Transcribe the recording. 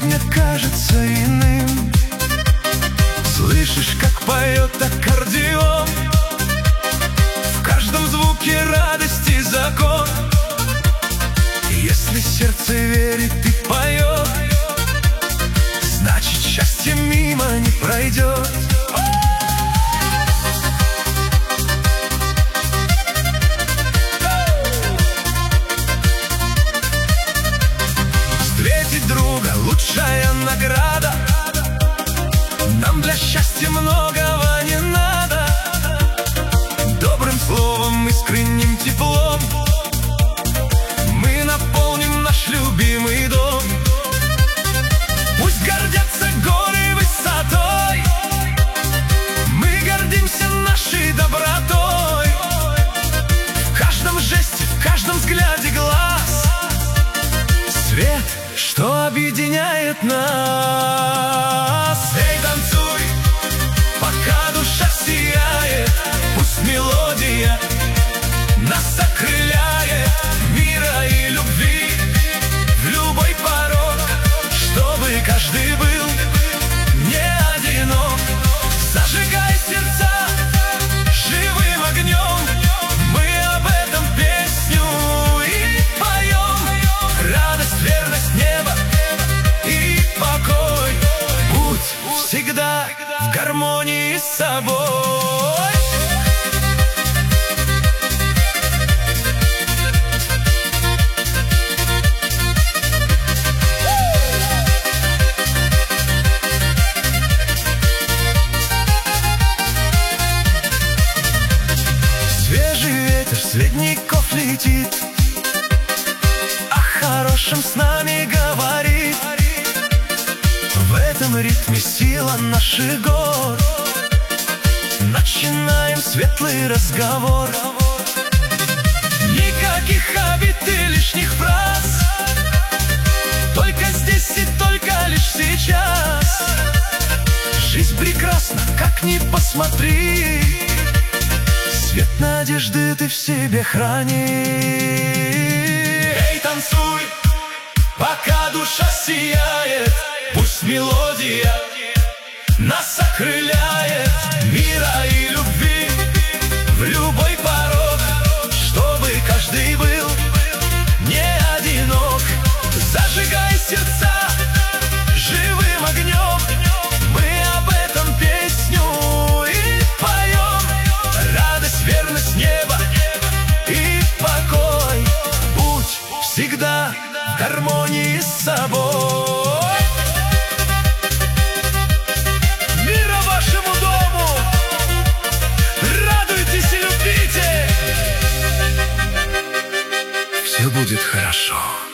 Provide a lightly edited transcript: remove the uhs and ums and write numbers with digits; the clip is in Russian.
сегодня кажется иным. Слышишь, как поет аккордеон, в каждом звуке радости закон. Если сердце верит и поет, значит, счастье мимо не пройдет. Встретить друга — лучшая награда. Нам для счастья многого не надо. Добрым словом, искренним теплом мы наполним наш любимый дом. Пусть гордятся горы высотой, мы гордимся нашей добротой. В каждом жесте, в каждом взгляде глаз свет, что объединяет нас. Эй, танцуй, пока душа сияет, пусть мелодия нас окрыляет. Мира и любви в любой порог, чтобы каждый был не одинок. Зажигай сердца живым огнем, мы об этом песню и поем. Радость, верность, небо и покой, будь всегда в гармонии с собой. Свежий ветер с ледников летит, о хорошем с нами говорит. В этом ритме сила наших гор, начинаем светлый разговор. Никаких обид и лишних фраз, только здесь и только лишь сейчас. Жизнь прекрасна, как ни посмотри, свет надежды ты в себе храни. Эй, танцуй, пока душа сияет, пусть мелодия нас окрыляет. Мира и любви в любой порог, чтобы каждый был не одинок. Зажигай сердца живым огнем, мы об этом песню и поем. Радость, верность, небо и покой, будь всегда в гармонии с собой. Мира вашему дому! Радуйтесь и любите! Все будет хорошо.